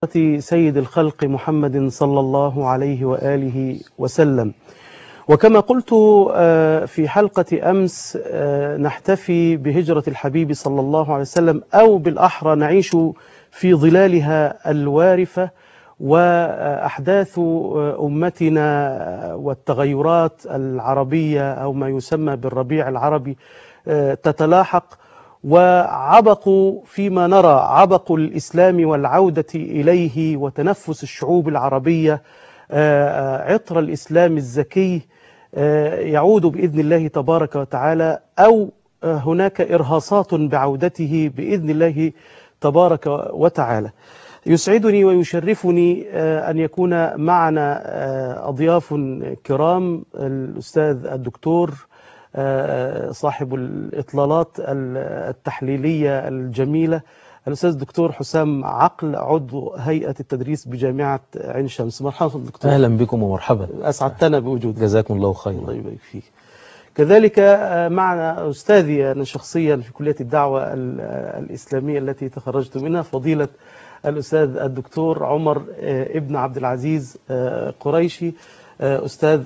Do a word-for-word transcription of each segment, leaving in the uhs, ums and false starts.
سيد الخلق محمد صلى الله عليه وآله وسلم. وكما قلت في حلقة أمس، نحتفي بهجرة الحبيب صلى الله عليه وسلم، أو بالأحرى نعيش في ظلالها الوارفة وأحداث أمتنا والتغيرات العربية أو ما يسمى بالربيع العربي تتلاحق، وعبق فيما نرى عبق الإسلام والعودة إليه وتنفس الشعوب العربية عطر الإسلام الزكي يعود بإذن الله تبارك وتعالى، أو هناك إرهاصات بعودته بإذن الله تبارك وتعالى. يسعدني ويشرفني أن يكون معنا أضياف كرام، الأستاذ الدكتور صاحب الإطلالات التحليلية الجميلة، الأستاذ الدكتور حسام عقل، عضو هيئة التدريس بجامعة عين شمس. مرحبا دكتور. أهلا بكم ومرحبا، أسعدتنا بوجودك. جزاكم الله خيرا. الله يبارك فيك. كذلك معنا أستاذي أنا شخصيا في كلية الدعوة الإسلامية التي تخرجت منها، فضيلة الأستاذ الدكتور عمر ابن عبد العزيز قريشي، أستاذ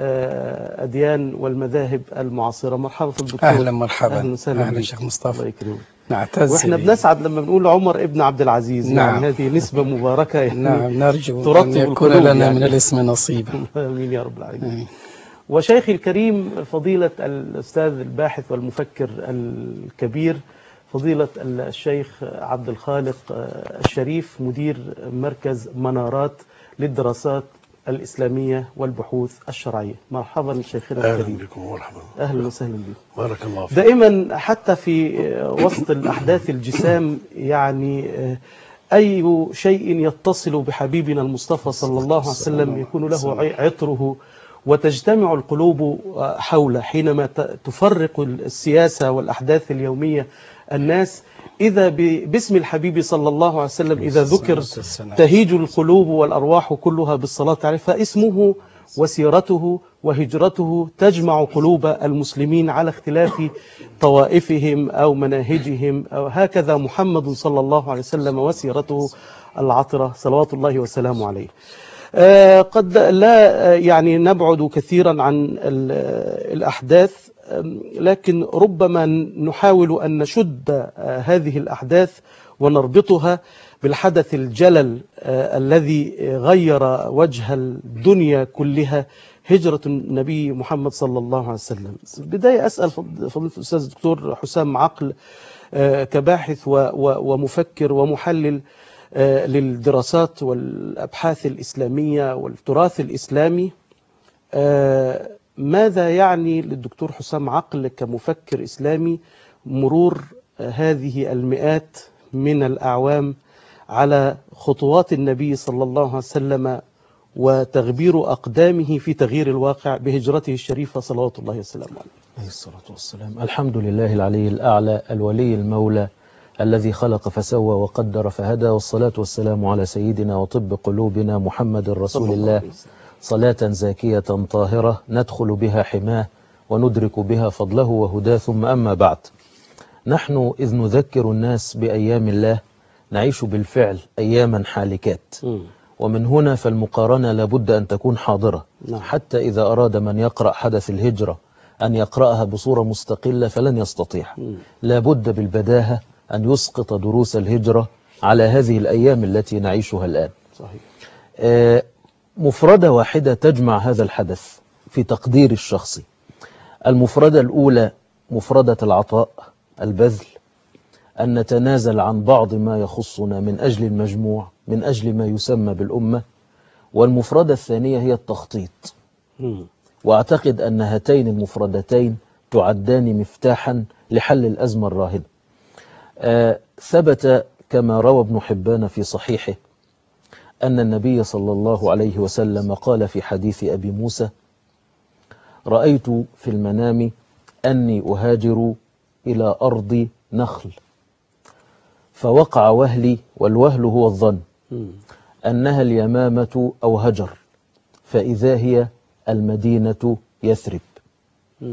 الأديان والمذاهب المعاصرة. مرحبا في الدكتور. أهلا مرحبا. أهلا وسهلا. أهلا شيخ مصطفى. الله يكرمك. نعتز واحنا بنسعد لما بنقول عمر ابن عبد العزيز. نعم. يعني هذه نسبة مباركة، يعني نعم، نرجو ترطب أن يكون القلوب لنا يعني. من الاسم نصيبا. آمين يا رب العالمين. آمين. وشيخي الكريم فضيلة الأستاذ الباحث والمفكر الكبير فضيلة الشيخ عبد الخالق الشريف، مدير مركز منارات للدراسات الإسلامية والبحوث الشرعية. مرحبا شيخنا الكريم. أهلا بكم ومرحبا. أهلا وسهلا بكم. بارك الله فيك. دائما حتى في وسط الأحداث الجسام، يعني أي شيء يتصل بحبيبنا المصطفى صلى الله عليه وسلم يكون له عطره وتجتمع القلوب حوله. حينما تفرق السياسة والأحداث اليومية الناس، إذا باسم الحبيب صلى الله عليه وسلم إذا ذكر تهيج القلوب والأرواح كلها بالصلاة عليه، فاسمه وسيرته وهجرته تجمع قلوب المسلمين على اختلاف طوائفهم أو مناهجهم، أو هكذا محمد صلى الله عليه وسلم وسيرته العطرة صلوات الله وسلامه عليه. آه قد لا يعني نبعد كثيرا عن الأحداث، لكن ربما نحاول أن نشد هذه الأحداث ونربطها بالحدث الجلل الذي غير وجه الدنيا كلها، هجرة النبي محمد صلى الله عليه وسلم. بداية أسأل فضيلة الأستاذ الدكتور حسام عقل كباحث ومفكر ومحلل للدراسات والأبحاث الإسلامية والتراث الإسلامي، ماذا يعني للدكتور حسام عقل كمفكر إسلامي مرور هذه المئات من الأعوام على خطوات النبي صلى الله عليه وسلم وتغبير أقدامه في تغيير الواقع بهجرته الشريفة صلوات الله وسلامه عليه؟ عليه الصلاة والسلام. الحمد لله العلي الأعلى الولي المولى الذي خلق فسوى وقدر فهدى، والصلاة والسلام على سيدنا وطب قلوبنا محمد رسول الله، صلاة زاكية طاهرة ندخل بها حماه وندرك بها فضله وهداه. ثم أما بعد، نحن إذ نذكر الناس بأيام الله نعيش بالفعل أياما حالكات، ومن هنا فالمقارنة لابد أن تكون حاضرة. حتى إذا أراد من يقرأ حدث الهجرة أن يقرأها بصورة مستقلة فلن يستطيع، لابد بالبداهة أن يسقط دروس الهجرة على هذه الأيام التي نعيشها الآن. صحيح. آه مفردة واحدة تجمع هذا الحدث في تقدير الشخصي. المفردة الأولى مفردة العطاء، البذل، أن نتنازل عن بعض ما يخصنا من أجل المجموع، من أجل ما يسمى بالأمة. والمفردة الثانية هي التخطيط. وأعتقد أن هاتين المفردتين تعدان مفتاحا لحل الأزمة الراهنة. آه ثبت كما روى ابن حبان في صحيحه أن النبي صلى الله عليه وسلم قال في حديث أبي موسى: رأيت في المنام أني أهاجر إلى أرض نخل، فوقع وهلي، والوهل هو الظن، أنها اليمامة أو هجر، فإذا هي المدينة يثرب.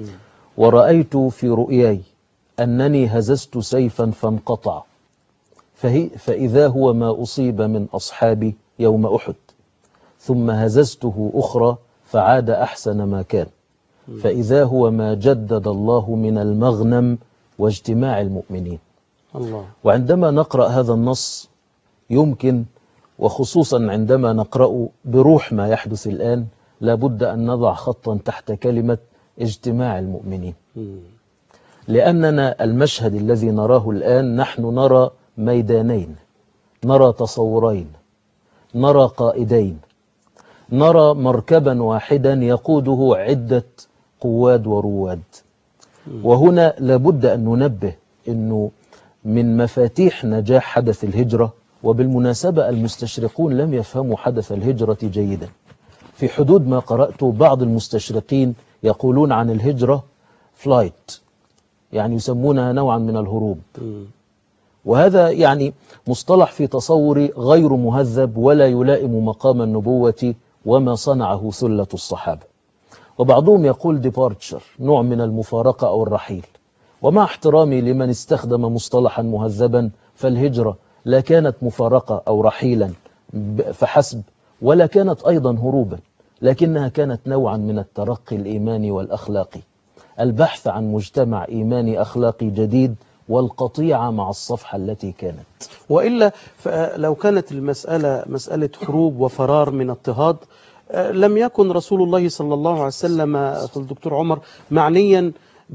ورأيت في رؤياي أنني هززت سيفا فانقطع، فهي فإذا هو ما أصيب من أصحابي يوم أحد، ثم هززته أخرى فعاد أحسن ما كان، فإذا هو ما جدد الله من المغنم واجتماع المؤمنين. الله. وعندما نقرأ هذا النص يمكن، وخصوصا عندما نقرأ بروح ما يحدث الآن، لابد أن نضع خطا تحت كلمة اجتماع المؤمنين، لأننا المشهد الذي نراه الآن نحن نرى ميدانين، نرى تصورين، نرى قائدين، نرى مركبا واحدا يقوده عدة قواد ورواد. وهنا لابد أن ننبه أنه من مفاتيح نجاح حدث الهجرة، وبالمناسبة المستشرقون لم يفهموا حدث الهجرة جيدا. في حدود ما قرأت بعض المستشرقين يقولون عن الهجرة فلايت، يعني يسمونها نوعا من الهروب، وهذا يعني مصطلح في تصوري غير مهذب ولا يلائم مقام النبوة وما صنعه ثلة الصحابة. وبعضهم يقول departure، نوع من المفارقة أو الرحيل. ومع احترامي لمن استخدم مصطلحا مهذبا، فالهجرة لا كانت مفارقة أو رحيلا فحسب، ولا كانت أيضا هروبا، لكنها كانت نوعا من الترقي الإيماني والأخلاقي، البحث عن مجتمع إيماني أخلاقي جديد، والقطيعة مع الصفحة التي كانت. وإلا لو كانت المسألة مسألة هروب وفرار من اضطهاد، لم يكن رسول الله صلى الله عليه وسلم الدكتور عمر معنيا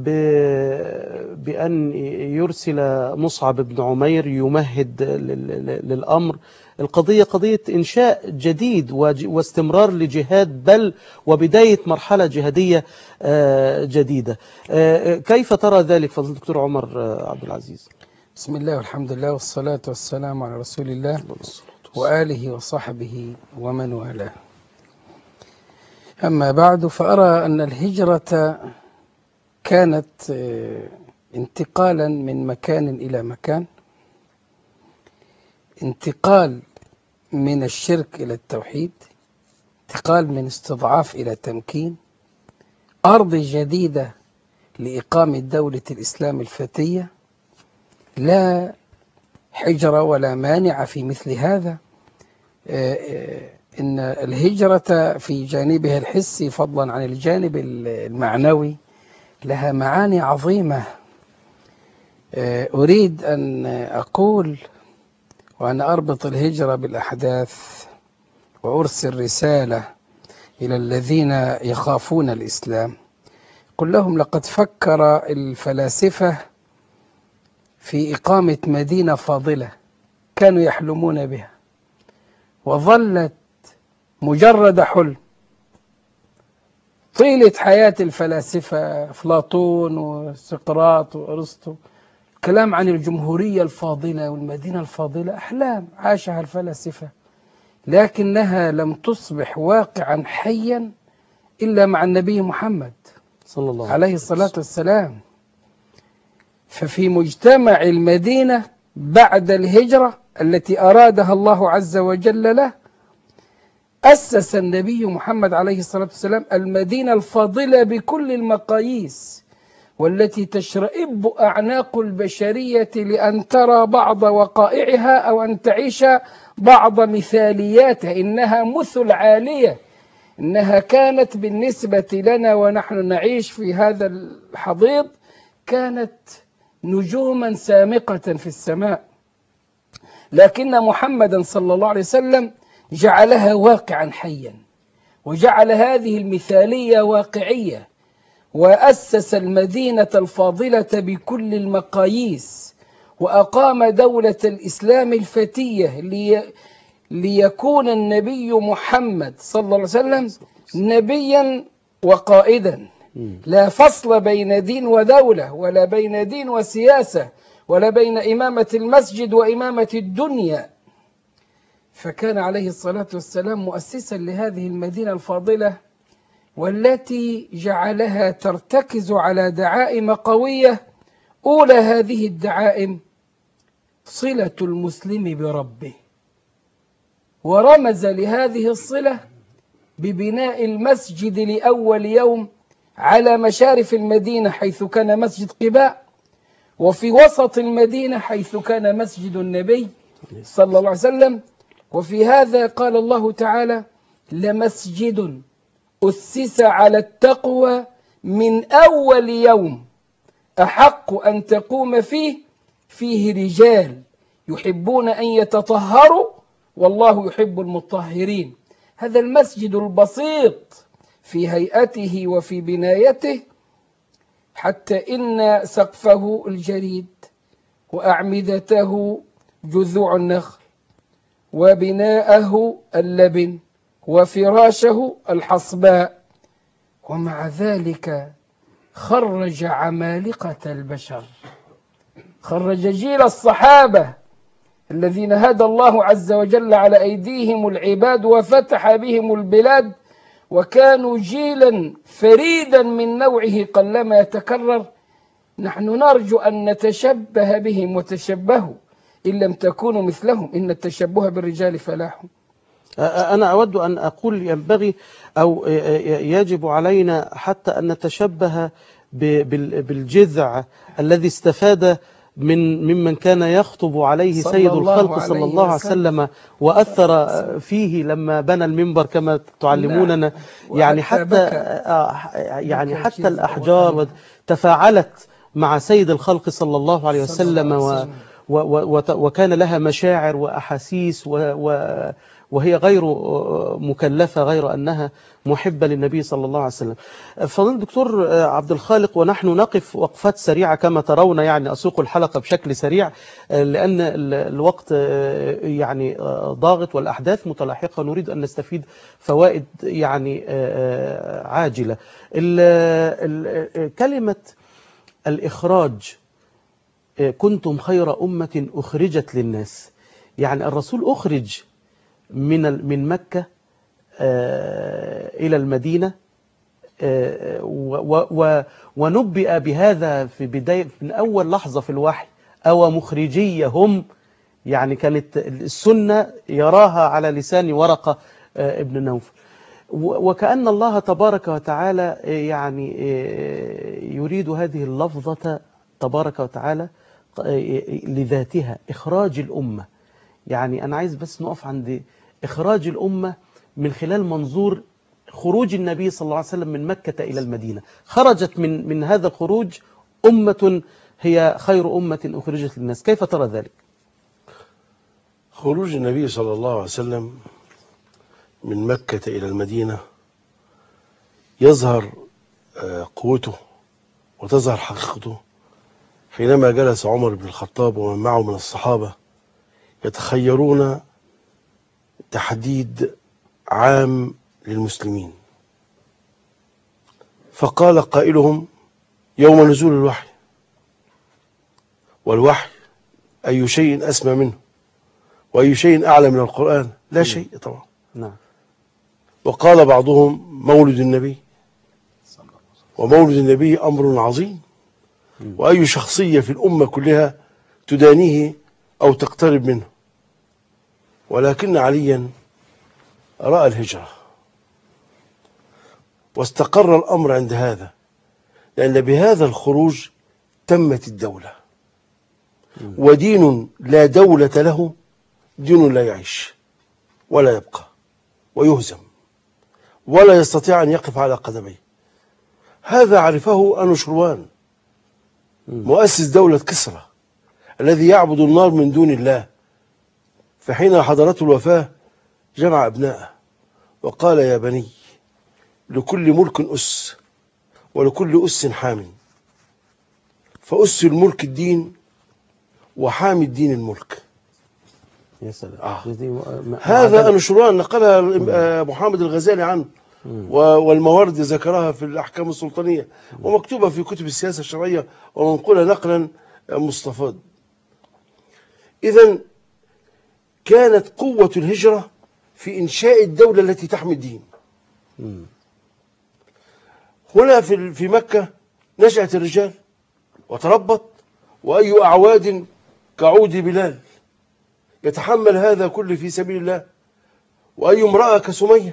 بأن يرسل مصعب بن عمير يمهد للأمر. القضية قضية إنشاء جديد واستمرار لجهاد، بل وبداية مرحلة جهادية جديدة. كيف ترى ذلك فضل الدكتور عمر عبد العزيز؟ بسم الله والحمد لله والصلاة والسلام على رسول الله وآله وصحبه ومن والاه. أما بعد، فأرى أن الهجرة كانت انتقالا من مكان إلى مكان، انتقال من الشرك إلى التوحيد، انتقال من استضعاف إلى تمكين، أرض جديدة لإقامة دولة الإسلام الفتية. لا حجر ولا مانع في مثل هذا. إن الهجرة في جانبها الحسي فضلا عن الجانب المعنوي لها معاني عظيمة. أريد أن أقول وأنا أربط الهجرة بالأحداث، وأرسل رسالة إلى الذين يخافون الإسلام، قل لهم لقد فكر الفلاسفة في إقامة مدينة فاضلة كانوا يحلمون بها، وظلت مجرد حلم طيلة حياة الفلاسفة أفلاطون وسقراط وأرسطو. كلام عن الجمهورية الفاضلة والمدينة الفاضلة أحلام عاشها الفلاسفة، لكنها لم تصبح واقعا حيا إلا مع النبي محمد صلى الله عليه الصلاة والسلام. ففي مجتمع المدينة بعد الهجرة التي أرادها الله عز وجل له، أسس النبي محمد عليه الصلاة والسلام المدينة الفاضلة بكل المقاييس، والتي تشرئب أعناق البشرية لأن ترى بعض وقائعها أو أن تعيش بعض مثالياتها. إنها مثل عالية، إنها كانت بالنسبة لنا ونحن نعيش في هذا الحضيض كانت نجوما سامقة في السماء، لكن محمدا صلى الله عليه وسلم جعلها واقعا حيا، وجعل هذه المثالية واقعية، وأسس المدينة الفاضلة بكل المقاييس، وأقام دولة الإسلام الفتية لي ليكون النبي محمد صلى الله عليه وسلم نبيا وقائدا، لا فصل بين دين ودولة، ولا بين دين وسياسة، ولا بين إمامة المسجد وإمامة الدنيا. فكان عليه الصلاة والسلام مؤسسا لهذه المدينة الفاضلة، والتي جعلها ترتكز على دعائم قوية. أولى هذه الدعائم صلة المسلم بربه، ورمز لهذه الصلة ببناء المسجد لأول يوم على مشارف المدينة حيث كان مسجد قباء، وفي وسط المدينة حيث كان مسجد النبي صلى الله عليه وسلم. وفي هذا قال الله تعالى: لمسجد أسس على التقوى من أول يوم أحق أن تقوم فيه فيه رجال يحبون أن يتطهروا والله يحب المطهرين. هذا المسجد البسيط في هيئته وفي بنايته، حتى إن سقفه الجريد وأعمدته جذوع النخل وبناءه اللبن وفراشه الحصباء، ومع ذلك خرج عمالقة البشر، خرج جيل الصحابة الذين هدى الله عز وجل على أيديهم العباد وفتح بهم البلاد، وكانوا جيلا فريدا من نوعه قلما يتكرر. نحن نرجو أن نتشبه بهم وتشبهوا إن لم تكونوا مثلهم، إن التشبه بالرجال فلاح. أنا أود أن أقول ينبغي أو يجب علينا حتى أن نتشبه بالجذع الذي استفاد من ممن كان يخطب عليه سيد الخلق صلى الله عليه وسلم وأثر فيه لما بنى المنبر كما تعلموننا. يعني حتى يعني حتى الأحجار تفاعلت مع سيد الخلق صلى الله عليه وسلم و وكان لها مشاعر وأحاسيس وهي غير مكلفة، غير أنها محبة للنبي صلى الله عليه وسلم. فضيلة الدكتور عبد الخالق، ونحن نقف وقفات سريعة كما ترون، يعني أسوق الحلقة بشكل سريع لأن الوقت يعني ضاغط والأحداث متلاحقة، نريد أن نستفيد فوائد يعني عاجلة. كلمة الإخراج، كنتم خير أمة أخرجت للناس، يعني الرسول أخرج من من مكة إلى المدينة، ونبئ بهذا في بداية من أول لحظة في الوحي. أو مخرجية هم، يعني كانت السنة يراها على لسان ورقة ابن نوفل، وكأن الله تبارك وتعالى يعني يريد هذه اللفظة تبارك وتعالى لذاتها، إخراج الأمة. يعني أنا عايز بس نقف عند إخراج الأمة من خلال منظور خروج النبي صلى الله عليه وسلم من مكة إلى المدينة. خرجت من من هذا الخروج أمة هي خير أمة أخرجت للناس. كيف ترى ذلك؟ خروج النبي صلى الله عليه وسلم من مكة إلى المدينة يظهر قوته وتظهر حقيقته حينما جلس عمر بن الخطاب ومن معه من الصحابة يتخيرون تحديد عام للمسلمين، فقال قائلهم: يوم نزول الوحي، والوحي أي شيء أسمى منه وأي شيء أعلى من القرآن؟ لا شيء طبعا. نعم. وقال بعضهم: مولد النبي، ومولد النبي أمر عظيم، وأي شخصية في الأمة كلها تدانيه أو تقترب منه. ولكن عليا رأى الهجرة واستقر الأمر عند هذا، لأن بهذا الخروج تمت الدولة، ودين لا دولة له دين لا يعيش ولا يبقى ويهزم ولا يستطيع أن يقف على قدميه. هذا عرفه أنوشروان مؤسس دولة كسرى الذي يعبد النار من دون الله، فحين حضرته الوفاة جمع أبناءه وقال: يا بني، لكل ملك أس ولكل أس حام، فأس الملك الدين وحامي الدين الملك. يا سلام. آه. هذا أنوشروان نقلها محمد الغزالي عنه، والمواردي ذكرها في الأحكام السلطانية، ومكتوبة في كتب السياسة الشرعية ومنقولة نقلا مستفاض. إذن كانت قوة الهجرة في إنشاء الدولة التي تحمي الدين. هنا في في مكة نشأت الرجال وتربط، وأي أعواد كعود بلال يتحمل هذا كله في سبيل الله، وأي امرأة كسمية،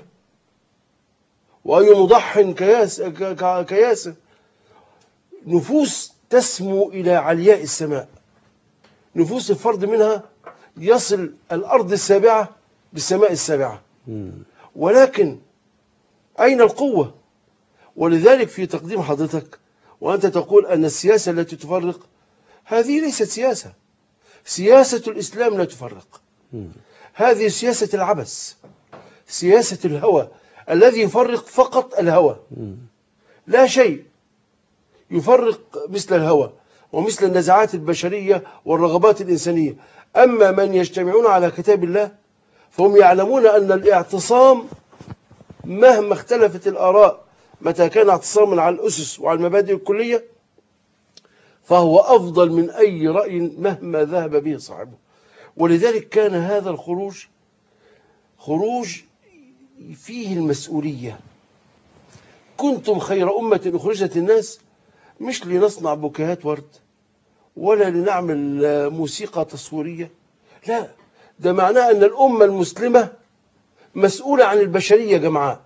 وأي مضح كياس كياسة، نفوس تسمو إلى علياء السماء، نفوس الفرد منها يصل الأرض السابعة بالسماء السابعة. ولكن أين القوة؟ ولذلك في تقديم حضرتك وأنت تقول أن السياسة التي تفرق، هذه ليست سياسة. سياسة الإسلام لا تفرق، هذه سياسة العبث، سياسة الهوى الذي يفرق فقط الهوى، لا شيء يفرق مثل الهوى ومثل النزعات البشرية والرغبات الإنسانية. أما من يجتمعون على كتاب الله فهم يعلمون أن الاعتصام مهما اختلفت الآراء، متى كان اعتصاما على الأسس وعلى المبادئ الكلية، فهو أفضل من أي رأي مهما ذهب به صاحبه. ولذلك كان هذا الخروج خروج فيه المسؤولية. كنتم خير أمة أخرجت الناس، مش لنصنع بوكيهات ورد ولا لنعمل موسيقى تصويرية، لا، ده معناه أن الأمة المسلمة مسؤولة عن البشرية جمعاء.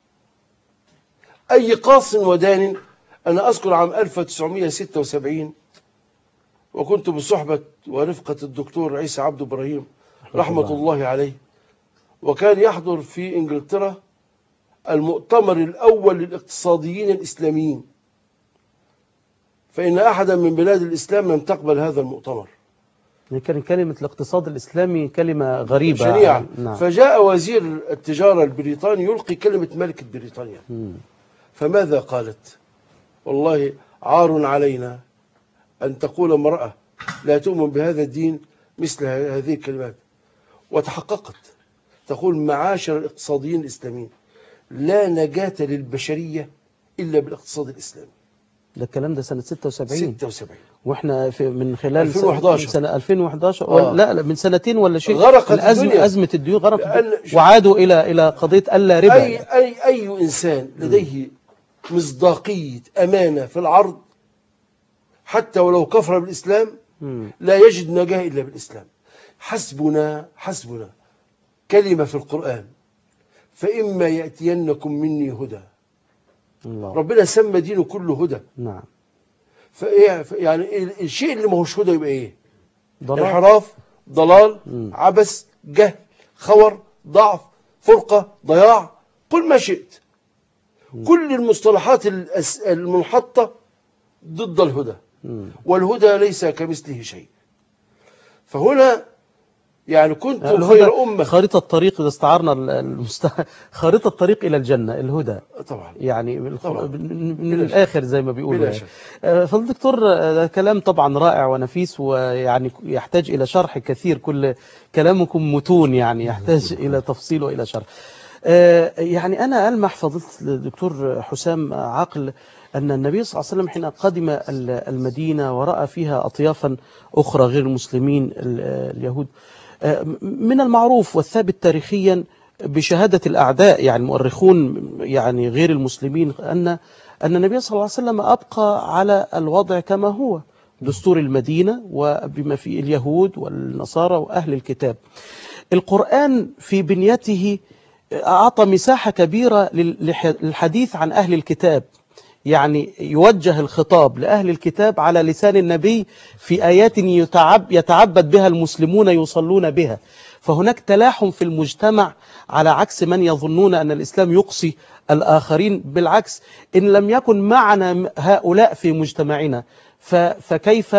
أي قاص ودان. أنا أذكر عام ألف وتسعمائة وستة وسبعين وكنت بصحبة ورفقة الدكتور عيسى عبد إبراهيم رحمة الله عليه، وكان يحضر في إنجلترا المؤتمر الأول للاقتصاديين الإسلاميين، فإن أحدا من بلاد الإسلام لم تقبل هذا المؤتمر. كان كلمة الاقتصاد الإسلامي كلمة غريبة شنيعة. نعم. فجاء وزير التجارة البريطاني يلقي كلمة ملكة بريطانيا. مم. فماذا قالت؟ والله عار علينا أن تقول امرأة لا تؤمن بهذا الدين مثل هذه الكلمات. وتحققت، تقول: معاشر الاقتصاديين الإسلاميين، لا نجاة للبشرية إلا بالاقتصاد الإسلامي. ده الكلام ده سنة ستة وسبعين. ستة وسبعين واحنا في من خلال ألفين وإحدى عشر. سنة ألفين وإحدى عشر آه. لا من سنتين ولا شيء. غرقت الأزمة الدنيا. أزمة الديون غرقت لأن... وعادوا إلى إلى قضية ألا ربا. أي أي أي إنسان لديه مصداقية أمانة في العرض حتى ولو كفر بالإسلام م. لا يجد نجاة إلا بالإسلام. حسبنا حسبنا كلمة في القرآن: فإما يأتينكم مني هدى. الله. ربنا سمى دينه كله هدى. نعم. يعني الشيء اللي ما هوش هدى يبقى ايه؟ ضلال. انحراف، ضلال، م. عبث، جهل، خور، ضعف، فرقة، ضياع، قل ما شئت. م. كل المصطلحات المنحطة ضد الهدى. م. والهدى ليس كمثله شيء. فهنا يعني كنتم خير أمة. خريطة الطريق، إذا استعرنا المست... خريطة الطريق إلى الجنة الهدى طبعا، يعني طبعا. من الآخر زي ما بيقولوا. فالدكتور ده كلام طبعا رائع ونفيس، ويعني يحتاج إلى شرح كثير. كل كلامكم متون يعني يحتاج إلى تفصيل وإلى شرح. يعني أنا ألمح فضيلة الدكتور حسام عقل أن النبي صلى الله عليه وسلم حين قدم المدينة ورأى فيها أطيافا أخرى غير المسلمين اليهود، من المعروف والثابت تاريخيا بشهادة الأعداء يعني المؤرخون يعني غير المسلمين أن أن النبي صلى الله عليه وسلم أبقى على الوضع كما هو، دستور المدينة وبما فيه اليهود والنصارى وأهل الكتاب. القرآن في بنيته أعطى مساحة كبيرة للحديث عن أهل الكتاب، يعني يوجه الخطاب لأهل الكتاب على لسان النبي في آيات يتعب يتعبد بها المسلمون يصلون بها. فهناك تلاحم في المجتمع على عكس من يظنون أن الإسلام يقصي الآخرين. بالعكس، إن لم يكن معنا هؤلاء في مجتمعنا فكيف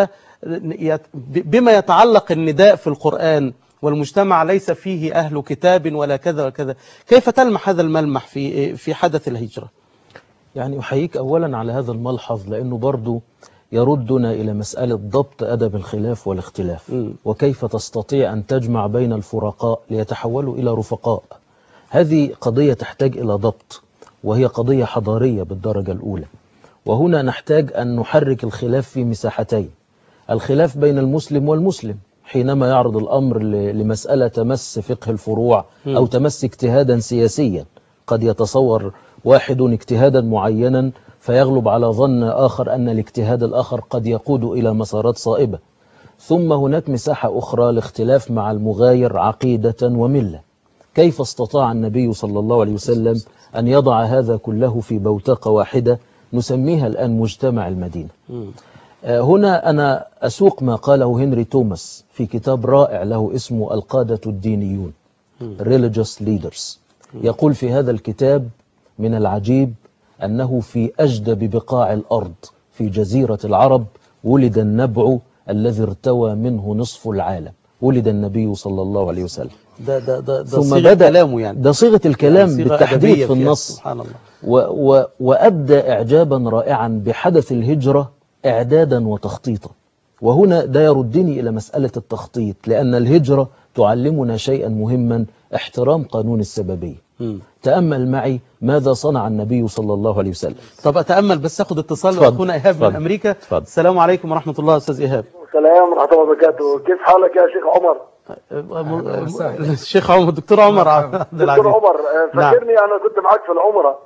بما يتعلق النداء في القرآن والمجتمع ليس فيه أهل كتاب ولا كذا وكذا، كيف تلمح هذا الملمح في في حدث الهجرة؟ يعني أحييك أولا على هذا الملحظ، لأنه برضو يردنا إلى مسألة ضبط أدب الخلاف والاختلاف. م. وكيف تستطيع أن تجمع بين الفرقاء ليتحولوا إلى رفقاء. هذه قضية تحتاج إلى ضبط، وهي قضية حضارية بالدرجة الأولى. وهنا نحتاج أن نحرك الخلاف في مساحتين: الخلاف بين المسلم والمسلم حينما يعرض الأمر لمسألة تمس فقه الفروع أو تمس اجتهادا سياسيا. قد يتصور واحد اجتهادا معينا فيغلب على ظن آخر أن الاجتهاد الآخر قد يقود إلى مسارات صائبة. ثم هناك مساحة أخرى لاختلاف مع المغاير عقيدة وملة. كيف استطاع النبي صلى الله عليه وسلم أن يضع هذا كله في بوتقة واحدة نسميها الآن مجتمع المدينة؟ هنا أنا أسوق ما قاله هنري توماس في كتاب رائع له اسمه القادة الدينيون Religious Leaders. يقول في هذا الكتاب: من العجيب أنه في أجدب بقاع الأرض في جزيرة العرب ولد النبع الذي ارتوى منه نصف العالم. ولد النبي صلى الله عليه وسلم. ده ده ده, ده ثم صيغة بدأ كلامه يعني. ده صيغة الكلام يعني صيغة بالتحديد أدبية في فيها. النص. سبحان الله. و و وأبدى إعجابا رائعا بحدث الهجرة إعدادا وتخطيطا. وهنا ده يردني إلى مسألة التخطيط، لأن الهجرة تعلمنا شيئا مهما: احترام قانون السببية. مم. تأمل معي ماذا صنع النبي صلى الله عليه وسلم. طب أتأمل بس أخد اتصال اتفضل. أخونا إيهاب من اتفضل. أمريكا. اتفضل. السلام عليكم ورحمة الله أستاذ إيهاب. السلام ورحمة الله وبركاته. كيف حالك يا شيخ عمر؟ أهلا وسهلا. الشيخ عمر، الدكتور عمر عبد دكتور العزيز. عمر، فاكرني أنا كنت معك في العمرة.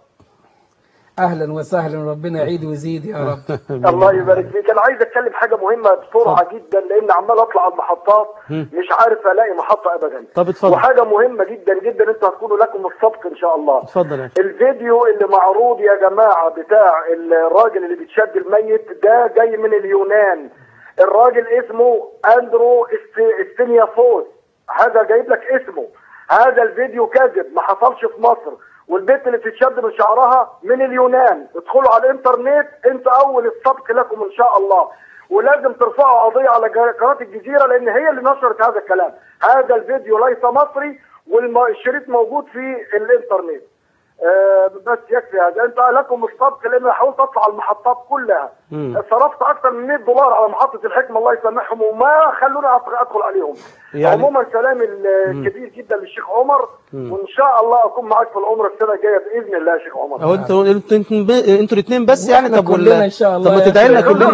أهلا وسهلا، ربنا يعيد ويزيد يا رب. الله يبارك فيك. أنا عايز أتكلم حاجة مهمة بسرعة جدا، لأن عمال أطلع على المحطات مش عارف ألاقي محطة أبدا. طب اتفضل. وحاجة مهمة جدا جدا، أنتوا هتكونوا لكم السبق إن شاء الله. اتفضل يا الفيديو اللي معروض يا جماعة بتاع الراجل اللي بيتشد الميت ده جاي من اليونان. الراجل اسمه أندرو استنيافوس، هذا جايب لك اسمه. هذا الفيديو كاذب، ما حصلش في مصر. والبنت اللي بتتشد من شعرها من اليونان. ادخلوا على الانترنت، انت اول السبق لكم ان شاء الله. ولازم ترفعوا قضيه على قناه الجزيره، لان هي اللي نشرت هذا الكلام. هذا الفيديو ليس مصري، والشريط موجود في الانترنت. آه بس يكفي هذا. انت لكم السبق، لان انا حاولت اطلع على المحطات كلها. مم. صرفت اكثر من مئة دولار على محطه الحكمه، الله يسامحهم، وما خلوني ادخل عليهم. يعني عموما سلامي الكبير جدا للشيخ عمر. مم. وان شاء الله اكون معاك في العمره السنه الجايه باذن الله يا شيخ عمر. هو انتوا انتوا انتوا الاثنين بس يعني؟ طب كلنا ان شاء الله. طب ما تدعي لنا كلنا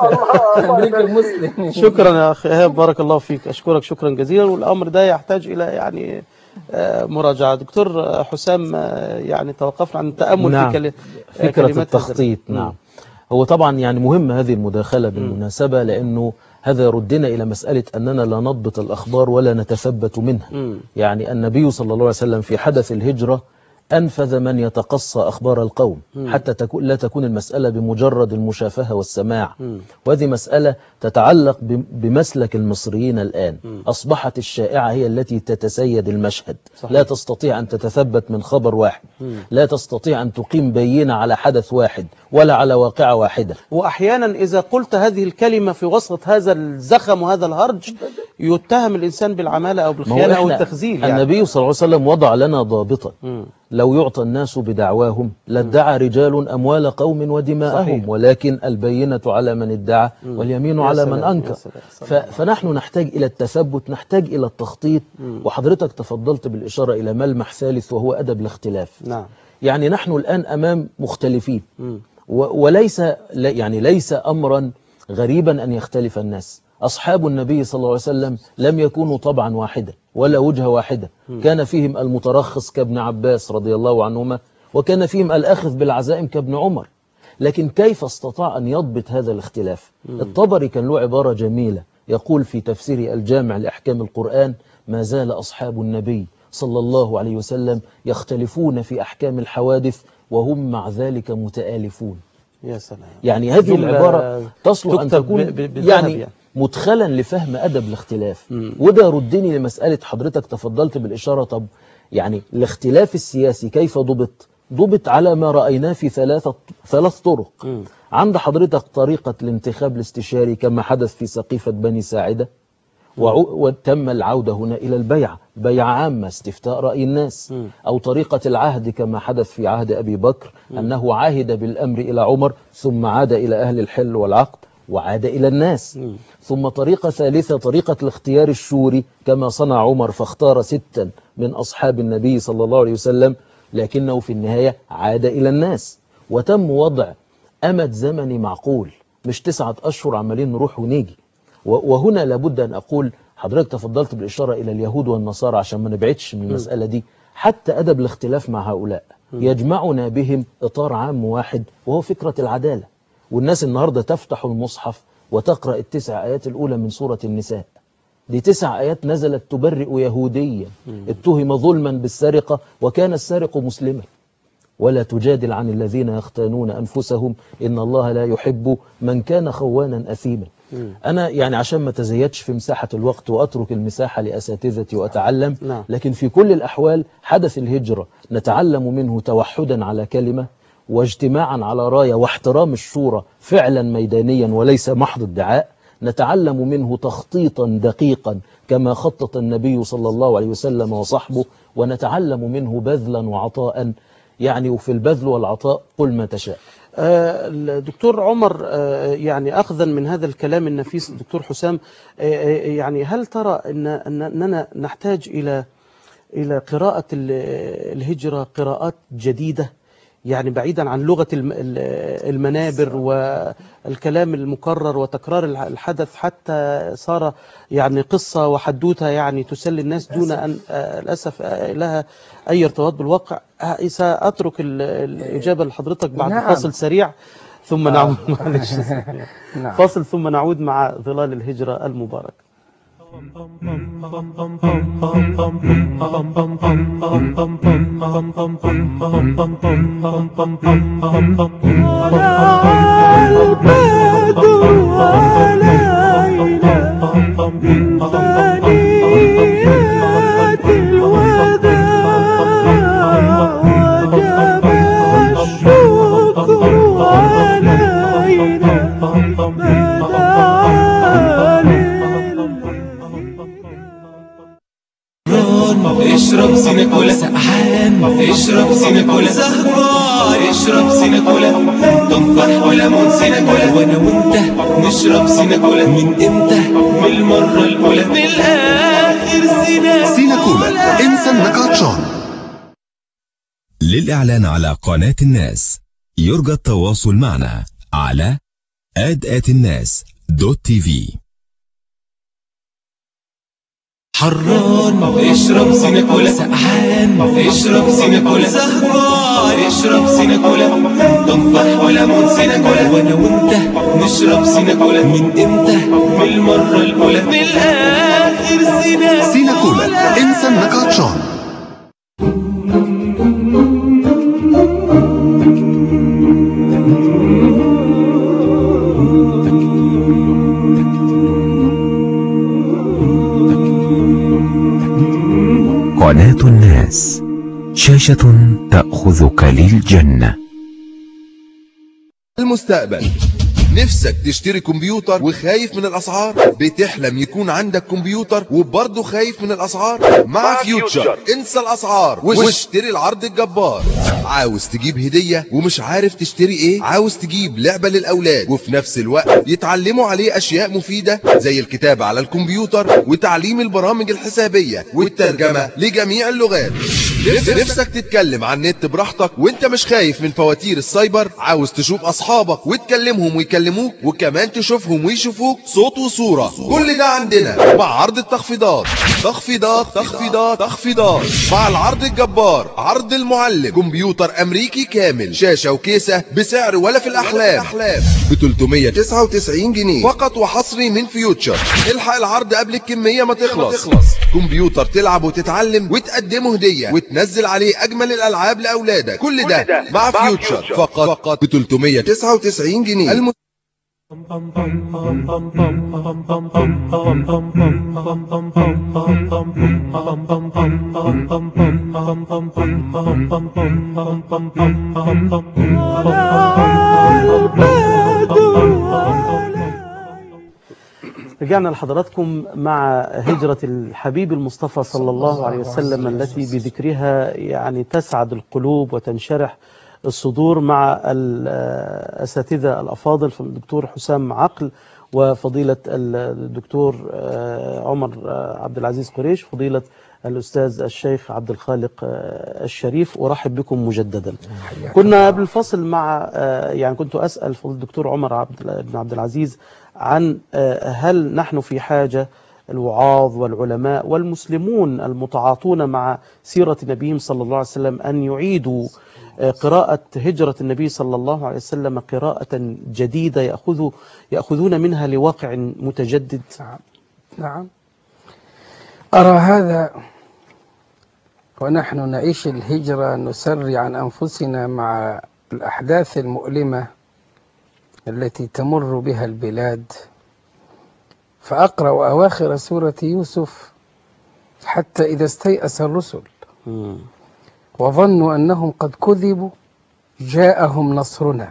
امريكا المسلم. شكرا يا اخي ايهاب، بارك الله فيك، اشكرك شكرا جزيلا. والامر ده يحتاج الى يعني مراجعة. دكتور حسام، يعني توقفنا عن التأمل نعم. في كل... فكرة التخطيط. نعم. هو طبعا يعني مهم هذه المداخلة بالمناسبة، لأنه هذا يردنا إلى مسألة أننا لا نضبط الأخبار ولا نتثبت منها. م. يعني النبي صلى الله عليه وسلم في حدث الهجرة أنفذ من يتقصى أخبار القوم، م. حتى تكون لا تكون المسألة بمجرد المشافهة والسماع. م. وهذه مسألة تتعلق بمسلك المصريين الآن. م. أصبحت الشائعة هي التي تتسيد المشهد. صحيح. لا تستطيع أن تتثبت من خبر واحد. م. لا تستطيع أن تقيم بينة على حدث واحد ولا على واقعة واحدة. وأحيانا إذا قلت هذه الكلمة في وسط هذا الزخم وهذا الهرج يتهم الإنسان بالعمالة أو بالخيانة أو التخزيل. يعني النبي صلى الله عليه وسلم وضع لنا ضابطا. م. لو يعطى الناس بدعواهم لادعى رجال أموال قوم ودماءهم. صحيح. ولكن البينة على من ادعى واليمين على من أنكر. فنحن نحتاج إلى التثبت، نحتاج إلى التخطيط. مم. وحضرتك تفضلت بالإشارة إلى ملمح ثالث وهو أدب الاختلاف. نعم. يعني نحن الآن أمام مختلفين. وليس يعني ليس أمرا غريبا أن يختلف الناس. أصحاب النبي صلى الله عليه وسلم لم يكونوا طبعا واحدة ولا وجهة واحدة. م. كان فيهم المترخص كابن عباس رضي الله عنهما، وكان فيهم الأخذ بالعزائم كابن عمر. لكن كيف استطاع أن يضبط هذا الاختلاف؟ م. الطبري كان له عبارة جميلة يقول في تفسير الجامع لأحكام القرآن: ما زال أصحاب النبي صلى الله عليه وسلم يختلفون في أحكام الحوادث وهم مع ذلك متآلفون. يا سلام. يعني هذه العبارة تصلح أن تكون يعني, يعني مدخلا لفهم أدب الاختلاف. مم. وده ردني لمسألة حضرتك تفضلت بالإشارة. طب يعني الاختلاف السياسي كيف ضبط؟ ضبط على ما رأيناه في ثلاثة ثلاث طرق. مم. عند حضرتك طريقة الانتخاب الاستشاري كما حدث في سقيفة بني ساعدة، وتم العودة هنا إلى البيعة، بيعة عامة استفتاء رأي الناس. م. أو طريقة العهد كما حدث في عهد أبي بكر، م. أنه عاهد بالأمر إلى عمر ثم عاد إلى أهل الحل والعقد وعاد إلى الناس. م. ثم طريقة ثالثة طريقة الاختيار الشوري كما صنع عمر فاختار ستا من أصحاب النبي صلى الله عليه وسلم، لكنه في النهاية عاد إلى الناس. وتم وضع أمد زمني معقول، مش تسعة أشهر عمالين نروح ونيجي. وهنا لابد أن أقول حضرتك تفضلت بالإشارة إلى اليهود والنصارى عشان ما نبعدش من المسألة دي. حتى أدب الاختلاف مع هؤلاء يجمعنا بهم إطار عام واحد وهو فكرة العدالة. والناس النهاردة تفتح المصحف وتقرأ التسع آيات الأولى من سورة النساء. دي تسع آيات نزلت تبرئ يهوديا اتهم ظلما بالسرقة وكان السارق مسلما. ولا تجادل عن الذين يختانون أنفسهم إن الله لا يحب من كان خوانا أثيما. أنا يعني عشان ما تزيدش في مساحة الوقت وأترك المساحة لأساتذتي وأتعلم، نعم. لكن في كل الأحوال حدث الهجرة نتعلم منه توحدا على كلمة، واجتماعا على راية، واحترام الشورى فعلا ميدانيا وليس محض ادعاء. نتعلم منه تخطيطا دقيقا كما خطط النبي صلى الله عليه وسلم وصحبه، ونتعلم منه بذلا وعطاء، يعني وفي البذل والعطاء قل ما تشاء. آه، الدكتور عمر، آه، يعني أخذا من هذا الكلام النفيس الدكتور حسام، آه، آه، يعني هل ترى أن أننا نحتاج إلى إلى قراءة ال- الهجرة قراءات جديدة، يعني بعيدا عن لغة الم- ال- المنابر والكلام المكرر وتكرار الح- الحدث، حتى صار يعني قصة وحدوتة يعني تسلي الناس دون أن آه، للأسف آه، لها أي ارتباط بالواقع؟ آه، سأترك ال- الإجابة لحضرتك بعد نعم. فاصل سريع ثم نعود. معلش. نعم. فاصل ثم نعود مع ظلال الهجرة المبارك. اشرب سيناكولا سقعان، اشرب سيناكولا سهران، اشرب سيناكولا تفاح وليمون سيناكولا، وانا وانت نشرب سيناكولا من امتى؟ من المرة الأولى، من الآخر سيناكولا. سيناكولا انسى النكاتشون. للإعلان على قناة الناس يرجى التواصل معنا على آد آت الناس دوت تي في. حران اشرب سيناكولا سقعان، اشرب سيناكولا سهران، اشرب سيناكولا تفاح وليمون سيناكولا، وانا وانت نشرب سيناكولا من امتى؟ من المرة الأولى، من الآخر سيناكولا. سيناكولا انسى النكاتشون. قناة الناس، شاشة تأخذك للجنة. المستقبل، نفسك تشتري كمبيوتر وخايف من الأسعار؟ بتحلم يكون عندك كمبيوتر وبرضه خايف من الأسعار؟ مع فيوتشر انسى الأسعار واشتري العرض الجبار. عاوز تجيب هدية ومش عارف تشتري ايه؟ عاوز تجيب لعبة للأولاد وفي نفس الوقت يتعلموا عليه أشياء مفيدة زي الكتابة على الكمبيوتر وتعليم البرامج الحسابية والترجمة لجميع اللغات؟ نفسك تتكلم عن النت براحتك وانت مش خايف من فواتير السايبر؟ عاوز تشوف أصحابك وتكلمهم ويكلموك وكمان تشوفهم ويشوفوك صوت وصورة؟ كل ده عندنا مع عرض التخفيضات. تخفيضات تخفيضات تخفيضات مع العرض الجبار، عرض المعلم، كمبيوتر أمريكي كامل، شاشة وكيسة بسعر ولا في الأحلام، ب ثلاثمية وتسعة وتسعين جنيه فقط وحصري من فيوتشر. الحق العرض قبل الكمية ما تخلص. كمبيوتر تلعب وتتعلم وتقدمه هدية وتنزل عليه أجمل الألعاب لأولادك. كل ده مع فيوتشر فقط ب ثلاثمية وتسعة وتسعين جنيه. الم... رجعنا لحضراتكم مع هجرة الحبيب المصطفى صلى الله عليه وسلم التي بذكرها يعني تسعد القلوب وتنشرح الصدور، مع الأساتذة الأفاضل الدكتور حسام عقل وفضيلة الدكتور عمر عبد العزيز قريش، فضيلة الأستاذ الشيخ عبد الخالق الشريف. أرحب بكم مجددا. كنا قبل الفاصل مع يعني كنت أسأل فضيلة الدكتور عمر عبد بن عبد العزيز عن هل نحن في حاجة الوعاظ والعلماء والمسلمون المتعاطون مع سيرة نبيهم صلى الله عليه وسلم أن يعيدوا قراءة هجرة النبي صلى الله عليه وسلم قراءة جديدة يأخذوا يأخذون منها لواقع متجدد؟ نعم نعم، أرى هذا ونحن نعيش الهجرة نسري عن أنفسنا مع الأحداث المؤلمة التي تمر بها البلاد، فأقرأ أواخر سورة يوسف: حتى إذا استيأس الرسل وظنوا أنهم قد كذبوا جاءهم نصرنا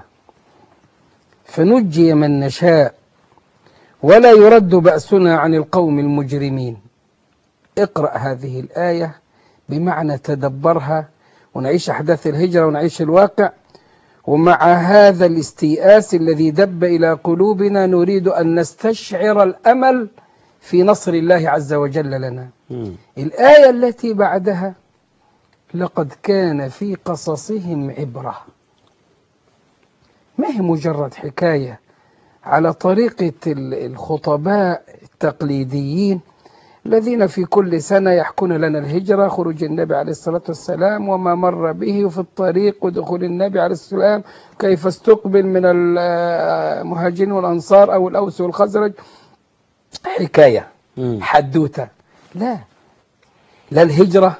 فنجي من نشاء ولا يرد بأسنا عن القوم المجرمين. اقرأ هذه الآية بمعنى تدبرها، ونعيش أحداث الهجرة ونعيش الواقع، ومع هذا الاستيئاس الذي دب إلى قلوبنا نريد أن نستشعر الأمل في نصر الله عز وجل لنا. م. الآية التي بعدها: لقد كان في قصصهم عبرة. ما هي مجرد حكاية على طريقة الخطباء التقليديين الذين في كل سنة يحكون لنا الهجرة، خروج النبي عليه الصلاة والسلام وما مر به في الطريق، ودخول النبي عليه السلام، كيف استقبل من المهاجرين والأنصار أو الأوس والخزرج. حكاية حدوتة. لا، لا الهجرة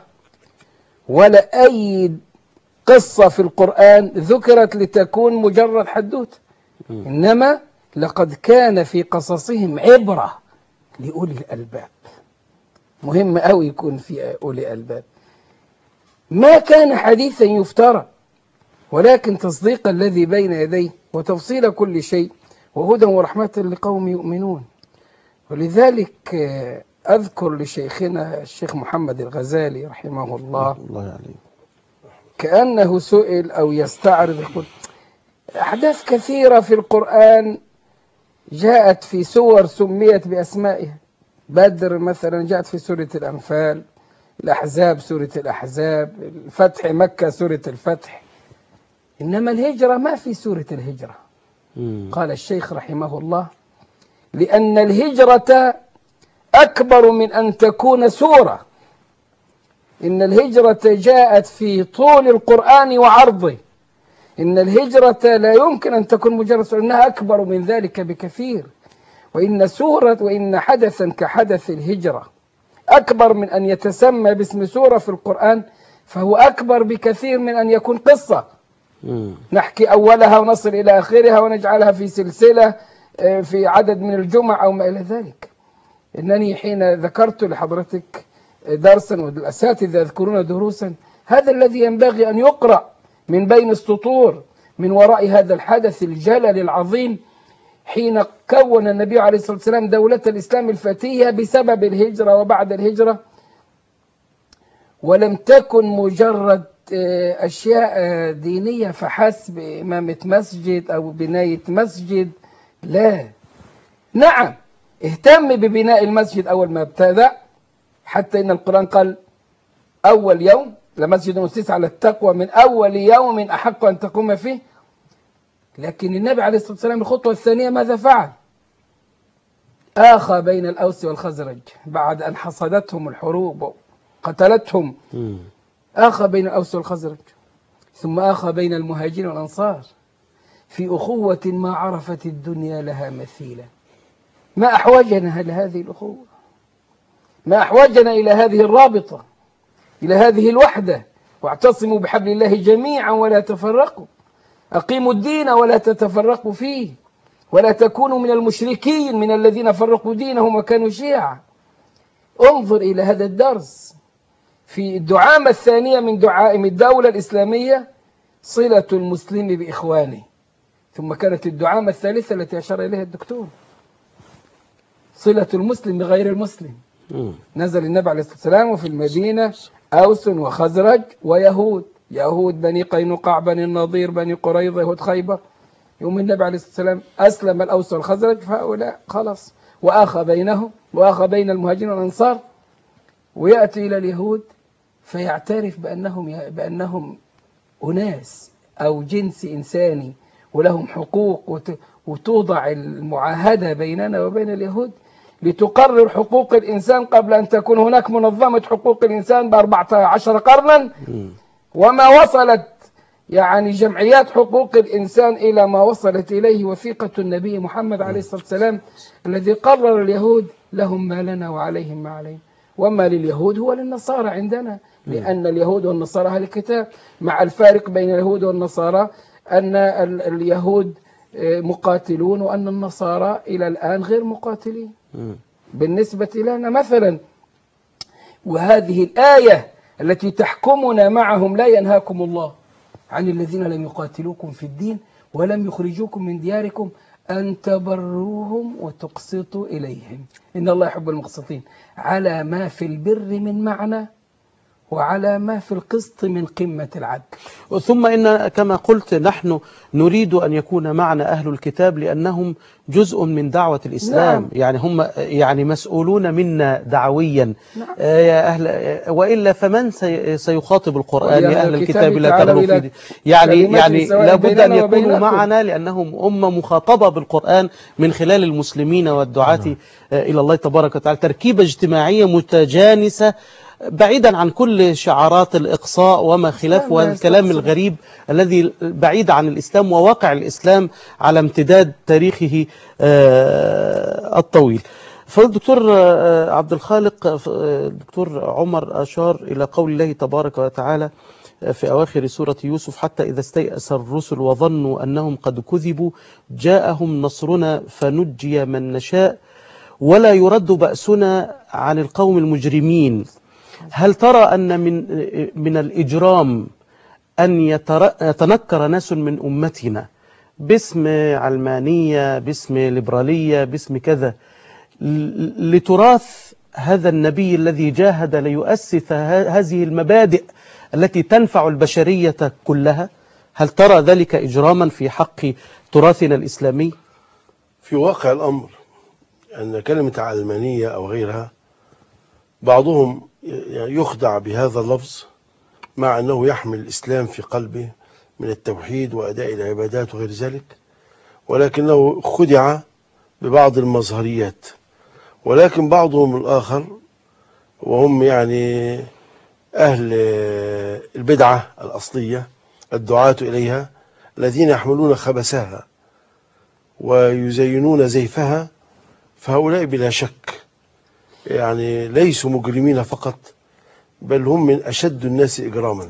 ولا أي قصة في القرآن ذكرت لتكون مجرد حدوتة، إنما لقد كان في قصصهم عبرة لأولي الألباب. مهم أوي يكون في أولي ألباب. ما كان حديثا يفترى، ولكن تصديق الذي بين يديه وتفصيل كل شيء وهدى ورحمة لقوم يؤمنون. ولذلك أذكر لشيخنا الشيخ محمد الغزالي رحمه الله، الله يعني كأنه سئل أو يستعرض، يقول: أحداث كثيرة في القرآن جاءت في سور سميت بأسمائها. بدر مثلا جاءت في سورة الأنفال، الأحزاب سورة الأحزاب، الفتح مكة سورة الفتح، إنما الهجرة ما في سورة الهجرة. مم. قال الشيخ رحمه الله: لأن الهجرة أكبر من أن تكون سورة. إن الهجرة جاءت في طول القرآن وعرضه. إن الهجرة لا يمكن أن تكون مجرد سورة، إنها أكبر من ذلك بكثير. وإن سورة وإن حدثا كحدث الهجرة أكبر من أن يتسمى باسم سورة في القرآن، فهو أكبر بكثير من أن يكون قصة مم. نحكي أولها ونصل إلى آخرها ونجعلها في سلسلة في عدد من الجمع أو ما إلى ذلك. إنني حين ذكرت لحضرتك درسا والأساتذة يذكرون دروسا، هذا الذي ينبغي أن يقرأ من بين السطور من وراء هذا الحدث الجلل العظيم، حين كون النبي عليه الصلاة والسلام دولة الإسلام الفتية بسبب الهجرة وبعد الهجرة. ولم تكن مجرد أشياء دينية فحسب، إمامة مسجد أو بناية مسجد، لا. نعم، اهتم ببناء المسجد أول ما ابتدأ، حتى إن القرآن قال: أول يوم لمسجد أسس على التقوى من أول يوم أحق أن تقوم فيه. لكن النبي عليه الصلاة والسلام الخطوة الثانية ماذا فعل؟ آخى بين الأوس والخزرج بعد أن حصدتهم الحروب وقتلتهم. آخى بين الأوس والخزرج، ثم آخى بين المهاجرين والأنصار في أخوة ما عرفت الدنيا لها مثيلا. ما أحوجنا لهذه الأخوة؟ ما أحوجنا إلى هذه الرابطة، إلى هذه الوحدة؟ واعتصموا بحبل الله جميعا ولا تفرقوا، أقيموا الدين ولا تتفرقوا فيه، ولا تكونوا من المشركين من الذين فرقوا دينهم وكانوا شيعا. انظر إلى هذا الدرس في الدعامة الثانية من دعائم الدولة الإسلامية: صلة المسلم بإخوانه. ثم كانت الدعامة الثالثة التي أشار إليها الدكتور: صلة المسلم بغير المسلم. نزل النبي عليه الصلاة والسلام وفي المدينة أوس وخزرج ويهود، يهود بني قينقاع بني النضير بني قريظة يهود خيبر. يوم النبي عليه الصلاة والسلام أسلم الأوس والخزرج، فهؤلاء خلاص، وآخى بينهم وآخى بين المهاجرين والأنصار. ويأتي إلى اليهود فيعترف بأنهم بأنهم أناس أو جنس إنساني ولهم حقوق، وتوضع المعاهدة بيننا وبين اليهود لتقرر حقوق الإنسان قبل أن تكون هناك منظمة حقوق الإنسان بأربعة عشر قرنا، وما وصلت يعني جمعيات حقوق الإنسان إلى ما وصلت إليه وثيقة النبي محمد عليه الصلاة والسلام الذي قرر اليهود: لهم ما لنا وعليهم ما عليهم. وما لليهود هو للنصارى عندنا، لأن اليهود والنصارى أهل الكتاب، مع الفارق بين اليهود والنصارى أن اليهود مقاتلون وأن النصارى إلى الآن غير مقاتلين بالنسبة لنا مثلا. وهذه الآية التي تحكمنا معهم: لا ينهاكم الله عن الذين لم يقاتلوكم في الدين ولم يخرجوكم من دياركم أن تبروهم وتقسطوا إليهم إن الله يحب المقسطين، على ما في البر من معنى وعلى ما في القسط من قمة العدل. ثم إن كما قلت نحن نريد أن يكون معنا أهل الكتاب لأنهم جزء من دعوة الإسلام. نعم. يعني هم يعني مسؤولون منا دعويا. نعم. آه يا أهل آه وإلا فمن سي سيخاطب القرآن يا أهل الكتاب لا تغلوا في دين. يعني يعني لابد أن يكونوا معنا لأنهم أمة مخاطبة بالقرآن من خلال المسلمين والدعاة نعم. آه إلى الله تبارك وتعالى، تركيبة اجتماعية متجانسة بعيدا عن كل شعارات الإقصاء وما خلاف والكلام الغريب الذي بعيد عن الإسلام وواقع الإسلام على امتداد تاريخه الطويل. فالدكتور عبد الخالق، الدكتور عمر أشار إلى قول الله تبارك وتعالى في أواخر سورة يوسف: حتى إذا استيأس الرسل وظنوا أنهم قد كذبوا جاءهم نصرنا فنجي من نشاء ولا يرد بأسنا عن القوم المجرمين. هل ترى أن من من الإجرام أن يتنكر ناس من أمتنا باسم علمانية، باسم ليبرالية، باسم كذا، لتراث هذا النبي الذي جاهد ليؤسس هذه المبادئ التي تنفع البشرية كلها؟ هل ترى ذلك إجراما في حق تراثنا الإسلامي؟ في واقع الأمر أن كلمة علمانية أو غيرها بعضهم يخدع بهذا اللفظ مع أنه يحمل الإسلام في قلبه من التوحيد وأداء العبادات وغير ذلك، ولكنه خدع ببعض المظهريات. ولكن بعضهم الآخر وهم يعني أهل البدعة الأصلية الدعاة إليها الذين يحملون خبثها ويزينون زيفها، فهؤلاء بلا شك يعني ليسوا مجرمين فقط، بل هم من أشد الناس إجراما،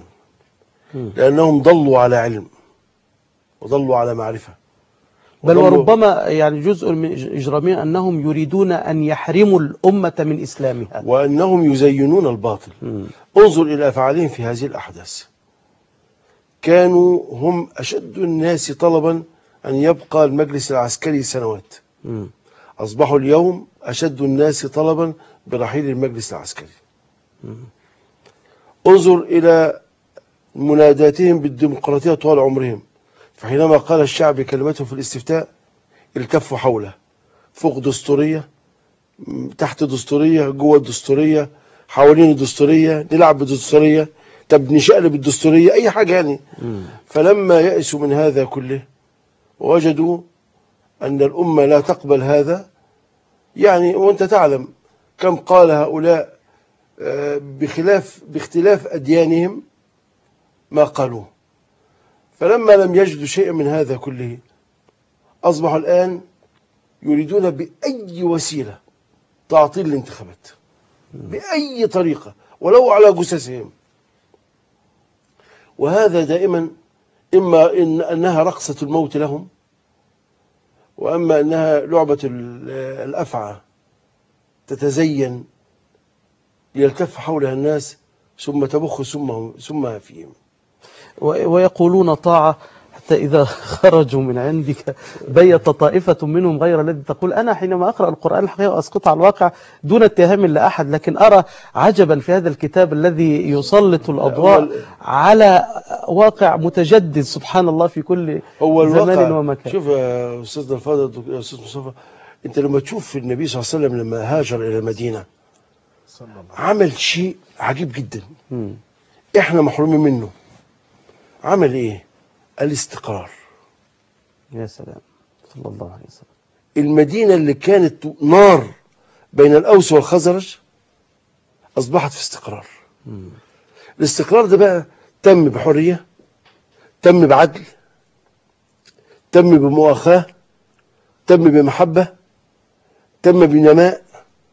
لأنهم ضلوا على علم وضلوا على معرفة، بل وربما يعني جزء من إجرامهم أنهم يريدون أن يحرموا الأمة من إسلامها، وأنهم يزينون الباطل. م. انظر إلى أفعالهم في هذه الأحداث، كانوا هم أشد الناس طلبا أن يبقى المجلس العسكري سنوات. م. أصبحوا اليوم أشد الناس طلبا برحيل المجلس العسكري. م. انظر إلى مناداتهم بالديمقراطية طوال عمرهم، فحينما قال الشعب كلمته في الاستفتاء التفوا حوله، فوق دستورية، تحت دستورية، جوه الدستورية، حوالين الدستورية، نلعب بالدستورية، طب نشقلب الدستورية، أي حاجة يعني. م. فلما يأسوا من هذا كله ووجدوا أن الأمة لا تقبل هذا، يعني وأنت تعلم كم قال هؤلاء بخلاف باختلاف أديانهم ما قالوه، فلما لم يجدوا شيئا من هذا كله أصبحوا الآن يريدون بأي وسيلة تعطيل الانتخابات بأي طريقة ولو على جثثهم. وهذا دائما إما إن أنها رقصة الموت لهم، وأما أنها لعبة الأفعى تتزين ليلتف حولها الناس ثم تبخ ثم فيهم، ويقولون طاعة حتى إذا خرجوا من عندك بيت طائفة منهم غير الذي تقول. أنا حينما أقرأ القرآن الحقيقة أسقط على الواقع دون اتهام لأحد، لكن أرى عجبا في هذا الكتاب الذي يسلط الأضواء على واقع متجدد سبحان الله في كل هو زمان ومكان. شوف يا أستاذنا الفاضل يا أستاذ مصطفى، أنت لما تشوف النبي صلى الله عليه وسلم لما هاجر إلى المدينة عمل شيء عجيب جدا م. إحنا محرومين منه. عمل إيه؟ الاستقرار. يا سلام، صلى الله عليه وسلم. المدينة اللي كانت نار بين الأوس والخزرج أصبحت في استقرار. م. الاستقرار ده بقى تم بحرية، تم بعدل، تم بمؤاخاة، تم بمحبة، تم بنماء،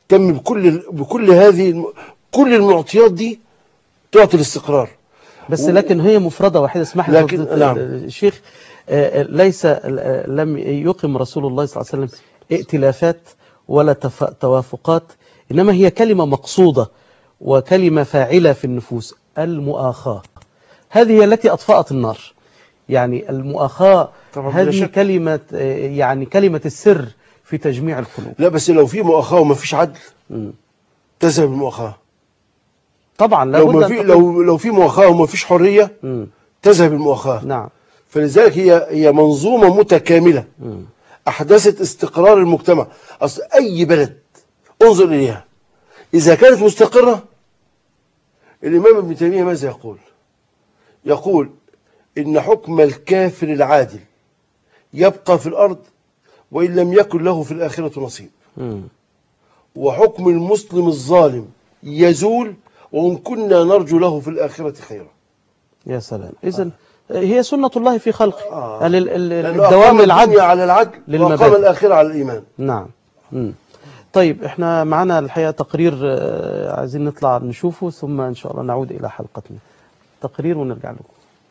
تم بكل بكل هذه الم- كل المعطيات دي تعطي الاستقرار. بس و- لكن هي مفردة واحدة، اسمح لي لكن- فضيلة نعم. الشيخ، آه، ليس آه، لم يقم رسول الله صلى الله عليه وسلم ائتلافات ولا تف- توافقات، إنما هي كلمة مقصودة وكلمة فاعلة في النفوس، المؤاخاة. هذه هي التي أطفأت النار. يعني المؤاخاة طبعاً بلا هذه شك. كلمة آه، يعني كلمة السر في تجميع القلوب. لا بس لو في مؤاخاة وما فيش عدل مم. تذهب المؤاخاة. طبعا لا لو بد ما أن في تقول- لو لو في مؤاخاة وما فيش حرية مم. تذهب المؤاخاة. نعم. فلذلك هي هي منظومة متكاملة مم. أحدثت استقرار المجتمع. أصل أي بلد انظر إليها إذا كانت مستقرة، الإمام ابن تيمية ماذا يقول؟ يقول إن حكم الكافر العادل يبقى في الأرض وإن لم يكن له في الآخرة نصيب، مم. وحكم المسلم الظالم يزول وإن كنا نرجو له في الآخرة خيرا. يا سلام. إذن هي سنة الله في خلقه. آه. يعني ال- ال- لأنه الدوام أقام العدل الدنيا على العدل للمبادئ. وأقام الآخرة على الإيمان. نعم. مم. طيب احنا معنا الحقيقة تقرير آه، عايزين نطلع نشوفه ثم ان شاء الله نعود الى حلقتنا. تقرير ونرجع لكم.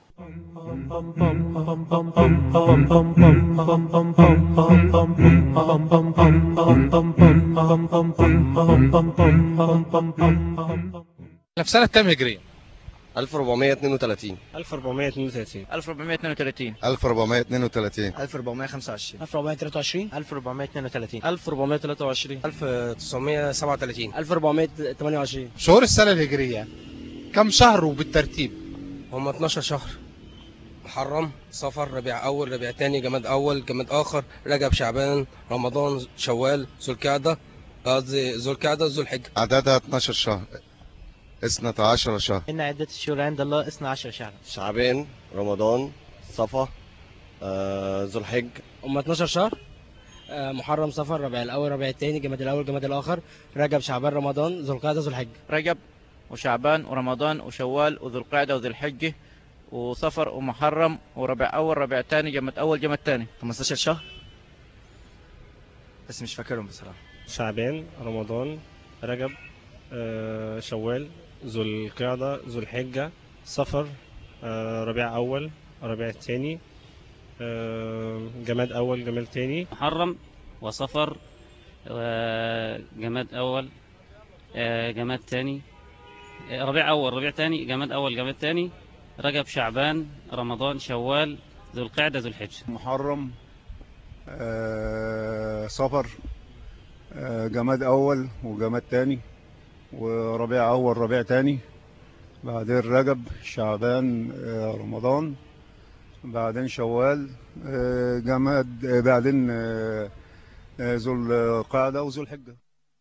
احنا في سنة كام هجرية؟ ألف وأربعمائة واثنين وثلاثين ألف وأربعمائة واثنين وثلاثين ألف وأربعمائة واثنين وثلاثين ألف وأربعمائة واثنين وثلاثين ألف وأربعمائة وخمسة وعشرين ألف وأربعمائة وثلاثة وعشرين ألف وأربعمائة واثنين وثلاثين ألف وأربعمائة وثلاثة وعشرين ألف وتسعمائة وسبعة وثلاثين ألف وأربعمائة وثمانية وعشرين. شهور السنة الهجرية كم شهر وبالترتيب؟ هم اثناشر شهر: محرم، صفر، ربيع أول، ربيع تاني، جماد أول، جماد آخر، رجب، شعبان، رمضان، شوال، ذو القعدة، قصدي ذو القعدة، ذو الحجة. عددها اثناشر شهر، اثنتا عشر شهر. إن عدة الشهور عند الله اثنا عشر شهرا: شعبان، رمضان، صفا، آه، ذو الحج. هم اثناشر شهر: آه، محرم، صفر، ربيع الأول، ربيع الثاني، جماد الأول، جماد الآخر، رجب، شعبان، رمضان، ذو القعدة، ذو الحجة. رجب وشعبان ورمضان وشوال وذو القعدة وذو الحجة وصفر ومحرم وربيع أول ربيع تاني جماد أول جماد تاني. خمستاشر شهر بس مش فاكرهم بصراحة. شعبان، رمضان، رجب، آه، شوال، ذو القعدة، ذو الحجة، صفر، آه، ربيع أول، ربيع الثاني، آه، جماد أول، جماد تاني. محرم وصفر وجماد أول جماد تاني ربيع أول ربيع تاني جماد أول جماد تاني رجب شعبان رمضان شوال ذو القعدة ذو الحجة. محرم، آه، صفر، آه، جماد أول وجماد تاني، وربيع أول ربيع تاني، بعدين رجب، شعبان، آه، رمضان، بعدين شوال، آه، جماد، آه، بعدين آه، آه، ذو القعدة وذو الحجة.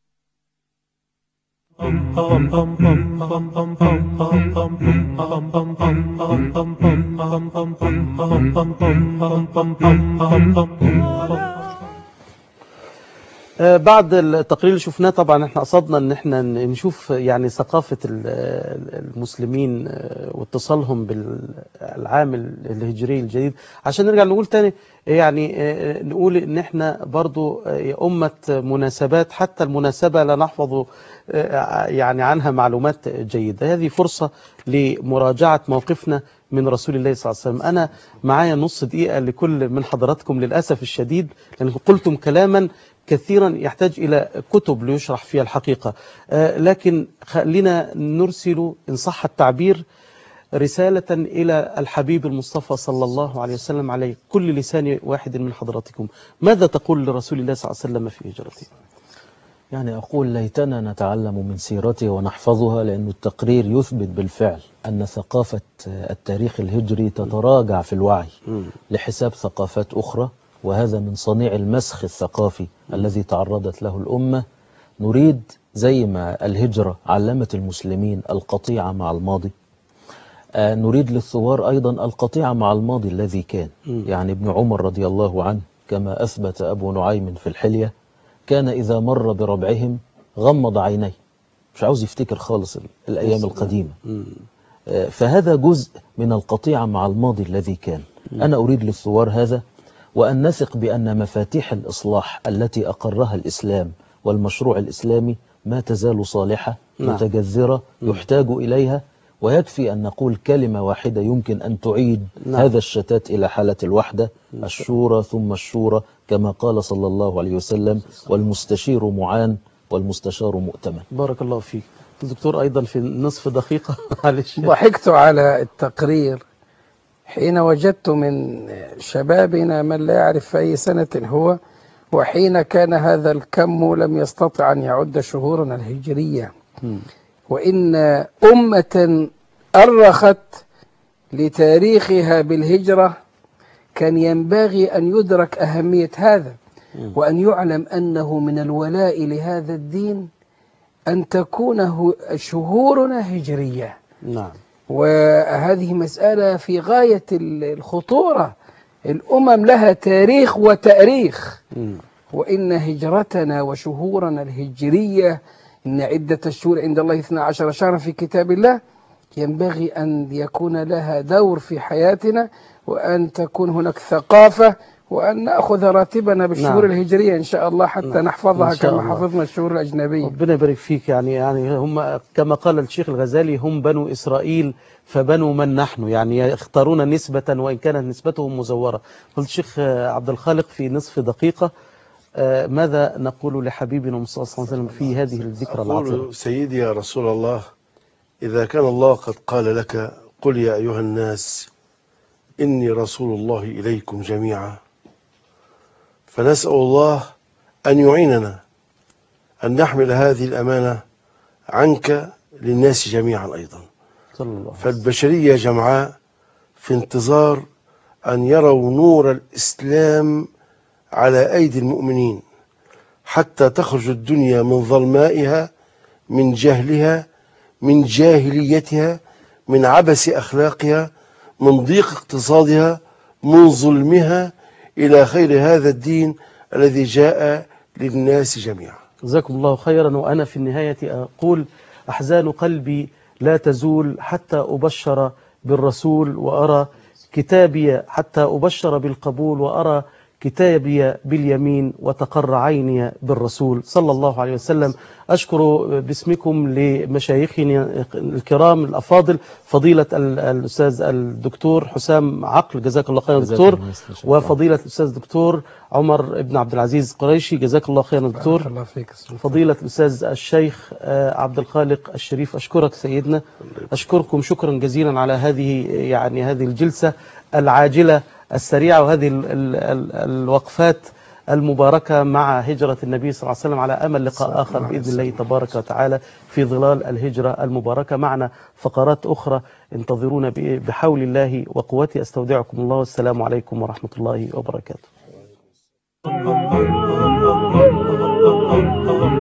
بعد التقرير اللي شفناه طبعا احنا قصدنا ان احنا نشوف يعني ثقافة المسلمين واتصالهم بالعام الهجري الجديد، عشان نرجع نقول تاني يعني نقول ان احنا برضو أمة مناسبات، حتى المناسبة لا نحفظ يعني عنها معلومات جيدة. هذه فرصة لمراجعة موقفنا من رسول الله صلى الله عليه وسلم. أنا معايا نص دقيقة لكل من حضراتكم للأسف الشديد، لأنكم قلتم كلاما كثيرا يحتاج إلى كتب ليشرح فيها الحقيقة، آه لكن خلينا نرسل إن صح التعبير رسالة إلى الحبيب المصطفى صلى الله عليه وسلم عليه كل لسان واحد من حضراتكم. ماذا تقول لرسول الله صلى الله عليه وسلم في هجرته؟ يعني أقول ليتنا نتعلم من سيرته ونحفظها، لأن التقرير يثبت بالفعل أن ثقافة التاريخ الهجري تتراجع في الوعي لحساب ثقافات أخرى، وهذا من صنيع المسخ الثقافي الذي تعرضت له الأمة. نريد زي ما الهجرة علمت المسلمين القطيعة مع الماضي، آه نريد للثوار أيضا القطيعة مع الماضي الذي كان. يعني ابن عمر رضي الله عنه كما أثبت أبو نعيم في الحلية كان إذا مر بربعهم غمض عينيه، مش عاوز يفتكر خالص الأيام القديمة. آه فهذا جزء من القطيعة مع الماضي الذي كان. أنا أريد للثوار هذا، وأن نثق بأن مفاتيح الإصلاح التي أقرها الإسلام والمشروع الإسلامي ما تزال صالحة نعم. متجذرة يحتاج إليها، ويكفي أن نقول كلمة واحدة يمكن أن تعيد نعم. هذا الشتات إلى حالة الوحدة: الشورى ثم الشورى، كما قال صلى الله عليه وسلم: والمستشير معان والمستشار مؤتمن. بارك الله فيك. الدكتور أيضا في نصف دقيقة معلش. ضحكت على التقرير حين وجدت من شبابنا من لا يعرف في أي سنة هو، وحين كان هذا الكم لم يستطع أن يعد شهورنا الهجرية. وإن أمة أرخت لتاريخها بالهجرة كان ينبغي أن يدرك أهمية هذا، وأن يعلم أنه من الولاء لهذا الدين أن تكون شهورنا هجرية. نعم. وهذه مسألة في غاية الخطورة. الأمم لها تاريخ وتأريخ، وإن هجرتنا وشهورنا الهجرية، إن عدة الشهور عند الله اثنا عشر شهرا في كتاب الله، ينبغي أن يكون لها دور في حياتنا، وأن تكون هناك ثقافة، وأن نأخذ راتبنا بالشهور نعم. الهجرية إن شاء الله حتى نعم. نحفظها كما الله. حفظنا الشهور الأجنبية. ربنا يبارك فيك. يعني يعني هم كما قال الشيخ الغزالي: هم بنو إسرائيل فبنو من نحن، يعني يختارون نسبة وإن كانت نسبتهم مزورة. قلت الشيخ عبد الخالق في نصف دقيقة، ماذا نقول لحبيبنا صلى الله عليه وسلم في هذه الذكرى العظيمة؟ أقول سيدي يا رسول الله، إذا كان الله قد قال لك: قل يا أيها الناس إني رسول الله إليكم جميعا، فنسأل الله أن يعيننا أن نحمل هذه الأمانة عنك للناس جميعا أيضا. فالبشرية جمعاء في انتظار أن يروا نور الإسلام على أيدي المؤمنين، حتى تخرج الدنيا من ظلمائها، من جهلها، من جاهليتها، من عبث أخلاقها، من ضيق اقتصادها، من ظلمها، إلى خير هذا الدين الذي جاء للناس جميعا. جزاكم الله خيرا. وأنا في النهاية أقول: أحزان قلبي لا تزول حتى أبشر بالرسول، وأرى كتابي حتى أبشر بالقبول، وأرى كتابي باليمين، وتقر عيني بالرسول صلى الله عليه وسلم. أشكر باسمكم لمشايخنا الكرام الأفاضل، فضيلة الأستاذ الدكتور حسام عقل، جزاك الله خيرا دكتور، وفضيلة الأستاذ الدكتور عمر بن عبد العزيز قريشي، جزاك الله خيرا دكتور، فضيلة الأستاذ الشيخ عبد الخالق الشريف. أشكرك سيدنا، أشكركم شكرا جزيلا على هذه يعني هذه الجلسة العاجلة السريعة، وهذه ال ال ال الوقفات المباركة مع هجرة النبي صلى الله عليه وسلم، على أمل لقاء آخر بإذن الله تبارك وتعالى في ظلال الهجرة المباركة. معنا فقرات أخرى، انتظرونا بحول الله وقوته. أستودعكم الله، والسلام عليكم ورحمة الله وبركاته.